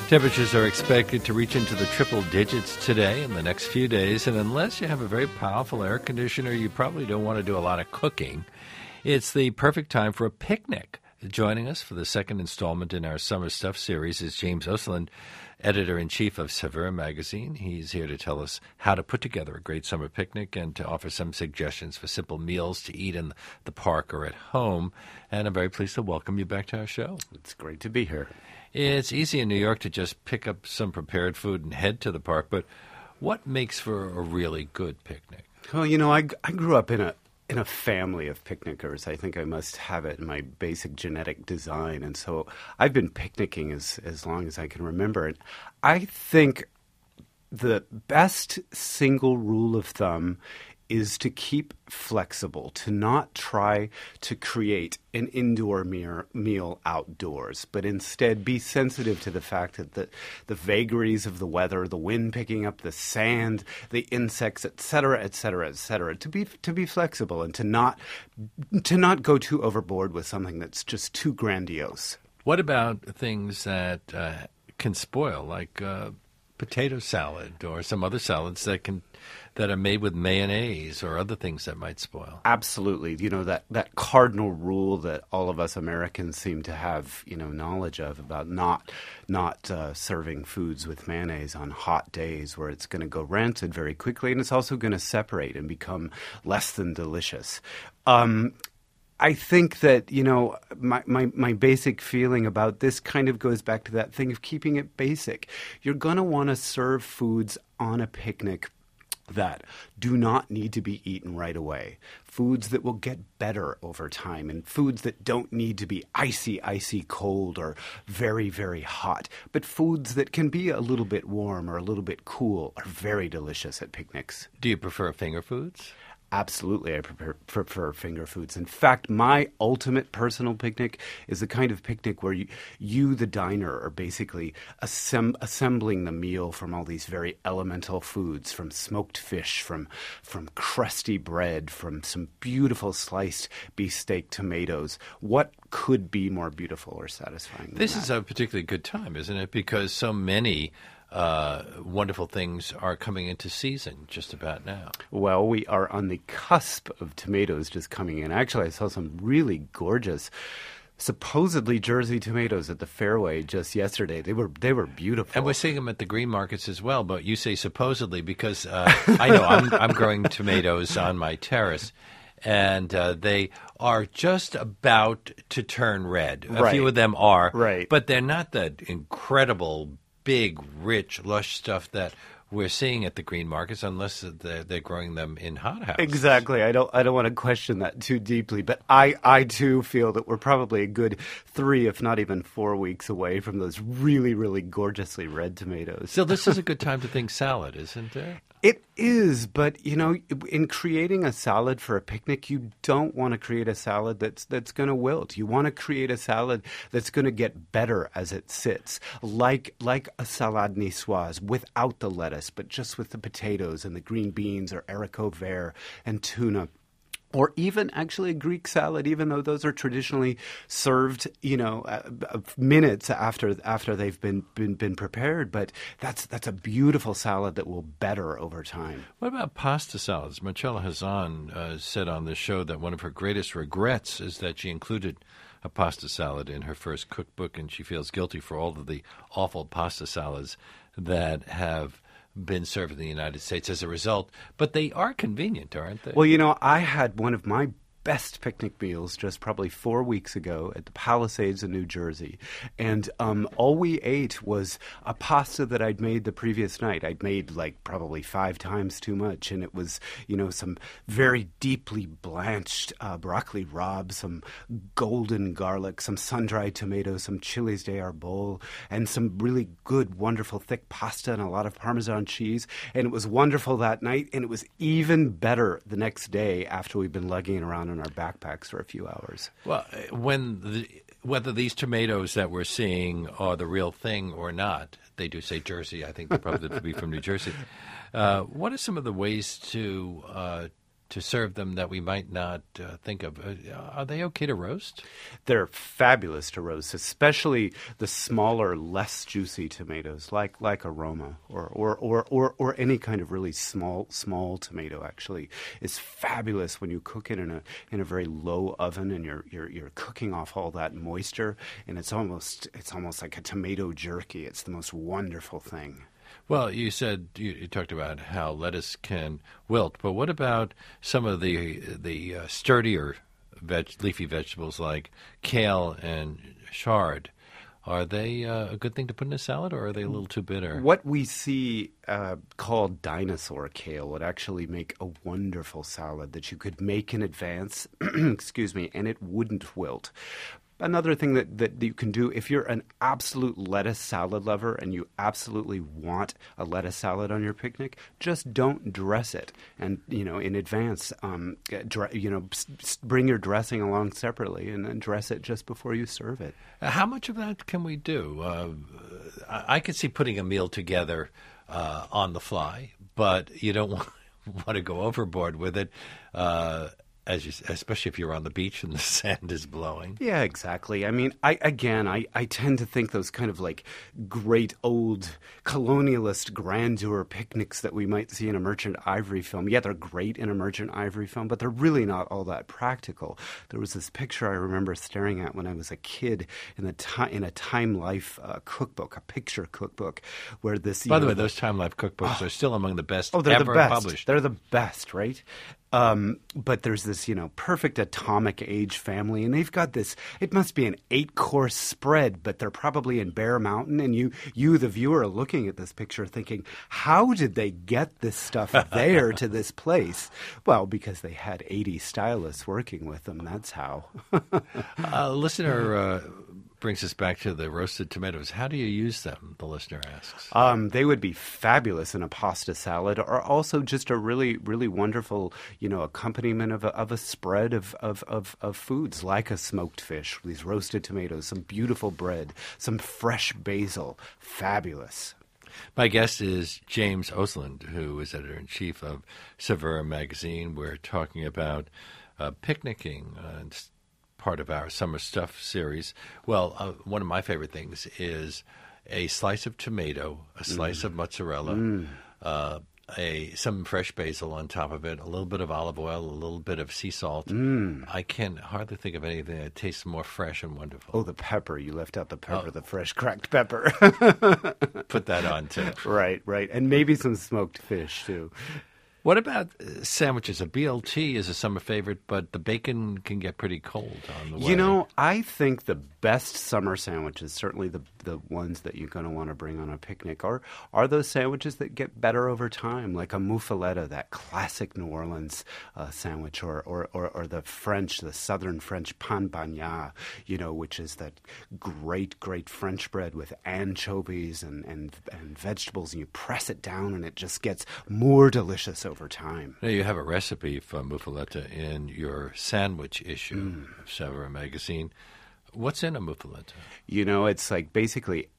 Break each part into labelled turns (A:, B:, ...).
A: Temperatures are expected to reach into the triple digits today and the next few days, and unless you have a very powerful air conditioner, you probably don't want to do a lot of cooking. It's the perfect time for a picnic. Joining us for the second installment in our Summer Stuff series is James Osterland, editor-in-chief of Saveur magazine. He's here to tell us how to put together a great summer picnic and to offer some suggestions for simple meals to eat in the park or at home. And I'm very pleased to welcome you back to our show.
B: It's great to be here.
A: It's easy in New York to just pick up some prepared food and head to the park, but what makes for a really good picnic?
B: Well, you know, I grew up in a family of picnickers. I think I must have it in my basic genetic design, and so I've been picnicking as long as I can remember. And I think the best single rule of thumb is to keep flexible, to not try to create an indoor meal outdoors, but instead be sensitive to the fact that the vagaries of the weather, the wind picking up the sand, the insects, et cetera, to be flexible and to not go too overboard with something that's just too grandiose.
A: What about things that can spoil, like potato salad or some other salads that are made with mayonnaise or other things that might spoil?
B: Absolutely. You know, that cardinal rule that all of us Americans seem to have, knowledge of about not serving foods with mayonnaise on hot days where it's going to go rancid very quickly, and it's also going to separate and become less than delicious. I think that, my basic feeling about this kind of goes back to that thing of keeping it basic. You're going to want to serve foods on a picnic that do not need to be eaten right away, foods that will get better over time, and foods that don't need to be icy cold or very, very hot, but foods that can be a little bit warm or a little bit cool are very delicious at picnics.
A: Do you prefer finger foods?
B: Absolutely, I prefer finger foods. In fact, my ultimate personal picnic is the kind of picnic where you the diner, are basically assembling the meal from all these very elemental foods, from smoked fish, from crusty bread, from some beautiful sliced beefsteak tomatoes. What could be more beautiful or satisfying than
A: This
B: that?
A: is a particularly good time, isn't it? Because so many wonderful things are coming into season just about now.
B: Well, we are on the cusp of tomatoes just coming in. Actually, I saw some really gorgeous, supposedly Jersey tomatoes at the Fairway just yesterday. They were beautiful.
A: And we're seeing them at the green markets as well, but you say supposedly because I know I'm growing tomatoes on my terrace, and they are just about to turn red. A few of them are,
B: right,
A: but they're not that incredible big, rich, lush stuff that we're seeing at the green markets, unless they're growing them in hothouses.
B: Exactly. I don't want to question that too deeply, but I too feel that we're probably a good 3, if not even 4 weeks away from those really, really gorgeously red tomatoes.
A: So this is a good time to think salad, isn't it?
B: It is, but in creating a salad for a picnic, you don't want to create a salad that's going to wilt. You want to create a salad that's going to get better as it sits, like a salade niçoise without the lettuce, but just with the potatoes and the green beans or haricots verts and tuna. Or even actually a Greek salad, even though those are traditionally served, minutes after they've been prepared. But that's a beautiful salad that will better over time.
A: What about pasta salads? Marcella Hazan said on the show that one of her greatest regrets is that she included a pasta salad in her first cookbook, and she feels guilty for all of the awful pasta salads that have been served in the United States as a result, but they are convenient, aren't they?
B: Well, I had one of my best picnic meals just probably 4 weeks ago at the Palisades in New Jersey. And all we ate was a pasta that I'd made the previous night. I'd made like probably 5 times too much. And it was, some very deeply blanched broccoli rabe, some golden garlic, some sun-dried tomatoes, some chilies de arbol, and some really good, wonderful thick pasta and a lot of Parmesan cheese. And it was wonderful that night. And it was even better the next day after we'd been lugging it around in our backpacks for a few hours.
A: Well, whether these tomatoes that we're seeing are the real thing or not, they do say Jersey. I think they're probably to be from New Jersey. What are some of the ways to to serve them that we might not think of. Are they okay to roast?
B: They're fabulous to roast, especially the smaller, less juicy tomatoes, like a Roma or any kind of really small tomato. Actually, is fabulous when you cook it in a very low oven, and you're cooking off all that moisture, and it's almost like a tomato jerky. It's the most wonderful thing.
A: Well, you said you talked about how lettuce can wilt, but what about some of the sturdier leafy vegetables like kale and chard? Are they a good thing to put in a salad, or are they a little too bitter?
B: What we see called dinosaur kale would actually make a wonderful salad that you could make in advance, excuse me, and it wouldn't wilt. Another thing that you can do, if you're an absolute lettuce salad lover and you absolutely want a lettuce salad on your picnic, just don't dress it. And, in advance, bring your dressing along separately and then dress it just before you serve it.
A: How much of that can we do? I could see putting a meal together on the fly, but you don't want to go overboard with it. Especially if you're on the beach and the sand is blowing.
B: Yeah, exactly. I mean, I tend to think those kind of like great old colonialist grandeur picnics that we might see in a Merchant Ivory film. Yeah, they're great in a Merchant Ivory film, but they're really not all that practical. There was this picture I remember staring at when I was a kid in a Time Life cookbook, a picture cookbook, where this.
A: By the way, those Time Life cookbooks are still among the best
B: they're
A: ever
B: the best.
A: published.
B: They're the best, right? But there's this, perfect atomic age family, and they've got this, it must be an 8-course spread, but they're probably in Bear Mountain, and you, the viewer, are looking at this picture thinking, how did they get this stuff there to this place? Well, because they had 80 stylists working with them, that's how.
A: Listener brings us back to the roasted tomatoes. How do you use them, the listener asks?
B: They would be fabulous in a pasta salad, or also just a really, really wonderful, accompaniment of a spread of foods like a smoked fish, these roasted tomatoes, some beautiful bread, some fresh basil. Fabulous.
A: My guest is James Osland, who is editor-in-chief of Saveur magazine. We're talking about picnicking and part of our Summer Stuff series. Well, one of my favorite things is a slice of tomato, a slice of mozzarella, some fresh basil on top of it, a little bit of olive oil, a little bit of sea salt. I can hardly think of anything that tastes more fresh and wonderful.
B: Oh, the pepper. You left out the pepper, the fresh cracked pepper.
A: Put that on, too.
B: Right. And maybe some smoked fish, too.
A: What about sandwiches? A BLT is a summer favorite, but the bacon can get pretty cold on the way.
B: I think the best summer sandwiches, certainly the ones that you're going to want to bring on a picnic, are those sandwiches that get better over time, like a muffaletta, that classic New Orleans sandwich, or the southern French pain bagnat, which is that great French bread with anchovies and vegetables, and you press it down and it just gets more delicious over time.
A: Now, you have a recipe for muffaletta in your sandwich issue of Saveur magazine. What's in a muffaletta?
B: It's like basically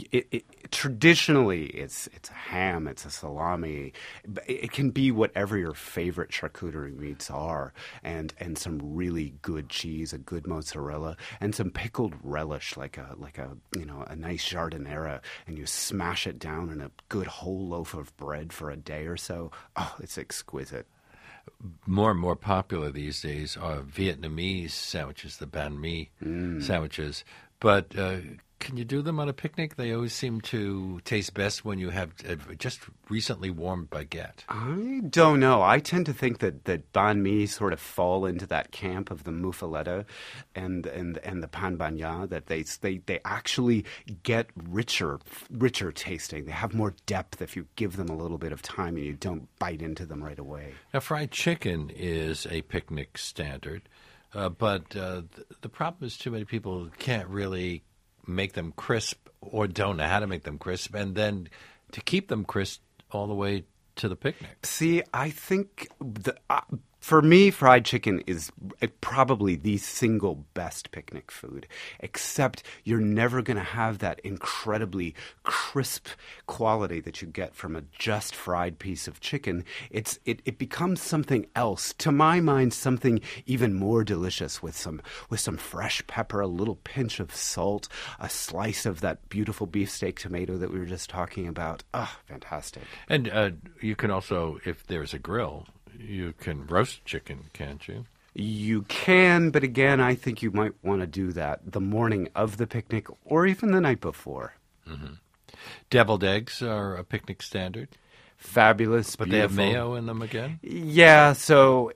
B: traditionally it's a ham, it's a salami. It can be whatever your favorite charcuterie meats are, and some really good cheese, a good mozzarella, and some pickled relish, like a nice jardinera, and you smash it down in a good whole loaf of bread for a day or so. Oh, it's exquisite.
A: More and more popular these days are Vietnamese sandwiches, the banh mi sandwiches. But can you do them on a picnic? They always seem to taste best when you have just recently warmed baguette.
B: I don't know. I tend to think that banh mi sort of fall into that camp of the muffaletta and the pain bagnat, that they actually get richer tasting. They have more depth if you give them a little bit of time and you don't bite into them right away.
A: Now, fried chicken is a picnic standard, but the problem is too many people can't really make them crisp or don't know how to make them crisp, and then to keep them crisp all the way to the picnic.
B: See, I think For me, fried chicken is probably the single best picnic food, except you're never going to have that incredibly crisp quality that you get from a just fried piece of chicken. It becomes something else. To my mind, something even more delicious with some fresh pepper, a little pinch of salt, a slice of that beautiful beefsteak tomato that we were just talking about. Ah, fantastic.
A: And you can also, if there's a grill, you can roast chicken, can't you?
B: You can, but again, I think you might want to do that the morning of the picnic or even the night before.
A: Mm-hmm. Deviled eggs are a picnic standard.
B: Fabulous,
A: but
B: beautiful.
A: They have mayo in them again?
B: Yeah, so,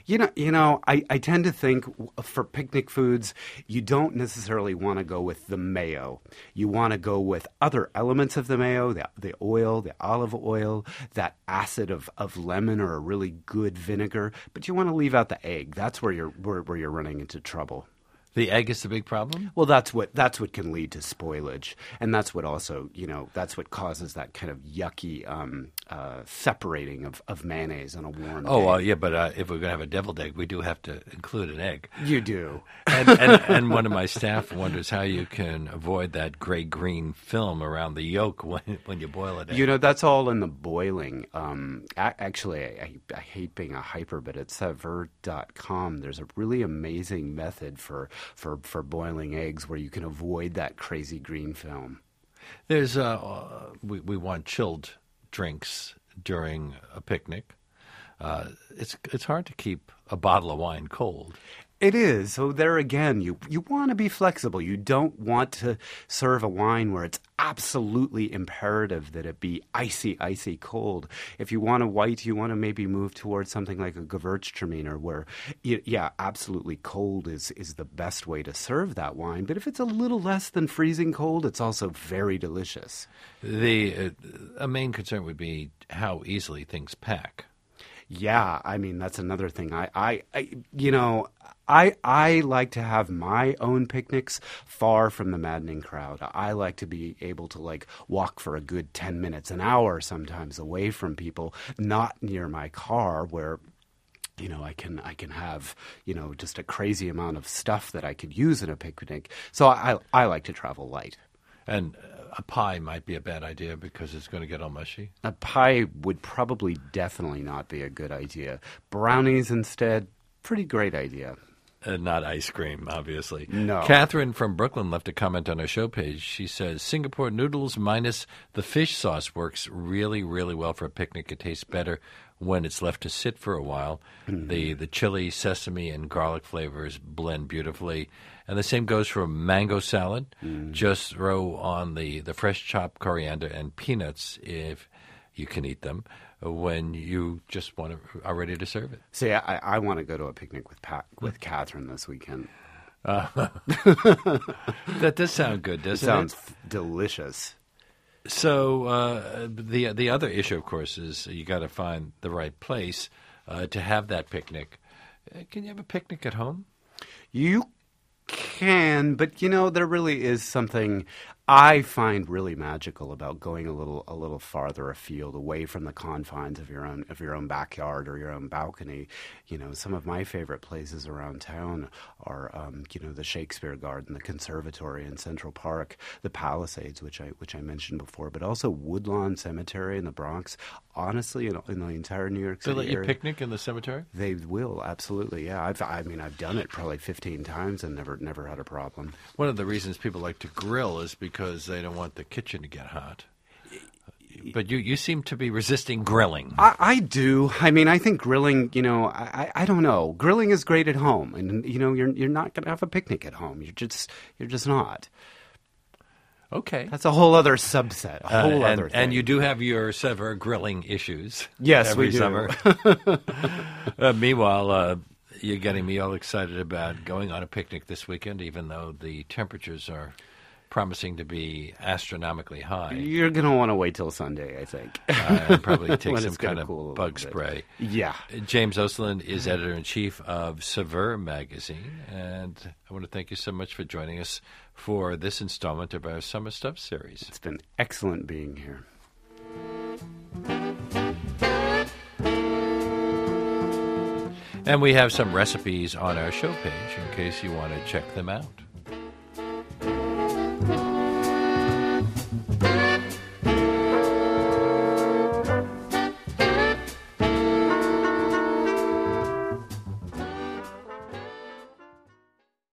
B: I tend to think for picnic foods, you don't necessarily want to go with the mayo. You want to go with other elements of the mayo, the oil, the olive oil, that acid of lemon or a really good vinegar, but you want to leave out the egg. That's where you're running into trouble.
A: The egg is the big problem?
B: Well, that's what can lead to spoilage, and that's what also, that's what causes that kind of yucky separating of mayonnaise on a warm day.
A: Yeah, but if we're going to have a deviled egg, we do have to include an egg.
B: You do.
A: And one of my staff wonders how you can avoid that gray-green film around the yolk when you boil it.
B: That's all in the boiling. Actually, I hate being a hyper, but at Saveur.com, there's a really amazing method for boiling eggs where you can avoid that crazy green film.
A: There's we want chilled drinks during a picnic. It's hard to keep a bottle of wine cold.
B: It is. So there again, you want to be flexible. You don't want to serve a wine where it's absolutely imperative that it be icy, icy cold. If you want a white, you want to maybe move towards something like a Gewürztraminer where, absolutely cold is the best way to serve that wine. But if it's a little less than freezing cold, it's also very delicious.
A: A main concern would be how easily things pack.
B: Yeah, I mean, that's another thing. I like to have my own picnics far from the maddening crowd. I like to be able to walk for a good 10 minutes, an hour sometimes away from people, not near my car where I can have, just a crazy amount of stuff that I could use in a picnic. So I like to travel light.
A: And a pie might be a bad idea because it's going to get all mushy.
B: A pie would probably definitely not be a good idea. Brownies instead, pretty great idea.
A: Not ice cream, obviously.
B: No.
A: Catherine from Brooklyn left a comment on our show page. She says, Singapore noodles minus the fish sauce works really, really well for a picnic. It tastes better when it's left to sit for a while. Mm-hmm. The chili, sesame, and garlic flavors blend beautifully. And the same goes for mango salad. Mm. Just throw on the fresh chopped coriander and peanuts if you can eat them when you just are ready to serve it.
B: See, I want to go to a picnic with Catherine this weekend.
A: That does sound good, doesn't it?
B: Sounds delicious.
A: So the other issue, of course, is you got to find the right place to have that picnic. Can you have a picnic at home?
B: You can, but there really is something I find really magical about going a little farther afield, away from the confines of your own backyard or your own balcony. Some of my favorite places around town are the Shakespeare Garden, the Conservatory in Central Park, the Palisades, which I mentioned before, but also Woodlawn Cemetery in the Bronx. Honestly, in the entire New York City
A: area. They let you
B: area,
A: picnic in the cemetery?
B: They will, absolutely. Yeah, I've done it probably 15 times and never had a problem.
A: One of the reasons people like to grill is because they don't want the kitchen to get hot. But you seem to be resisting grilling.
B: I do. I mean, I think grilling, I don't know. Grilling is great at home, and you're not going to have a picnic at home. You're just not.
A: Okay.
B: That's a whole other subset, other thing.
A: And you do have your several grilling issues.
B: Yes,
A: every
B: we do.
A: Summer. Meanwhile, you're getting me all excited about going on a picnic this weekend, even though the temperatures are promising to be astronomically high.
B: You're going to want to wait till Sunday, I think.
A: And probably take some kind of
B: cool
A: bug spray.
B: Yeah.
A: James Osterlund is editor-in-chief of Saveur magazine, and I want to thank you so much for joining us for this installment of our Summer Stuff series.
B: It's been excellent being here.
A: And we have some recipes on our show page in case you want to check them out.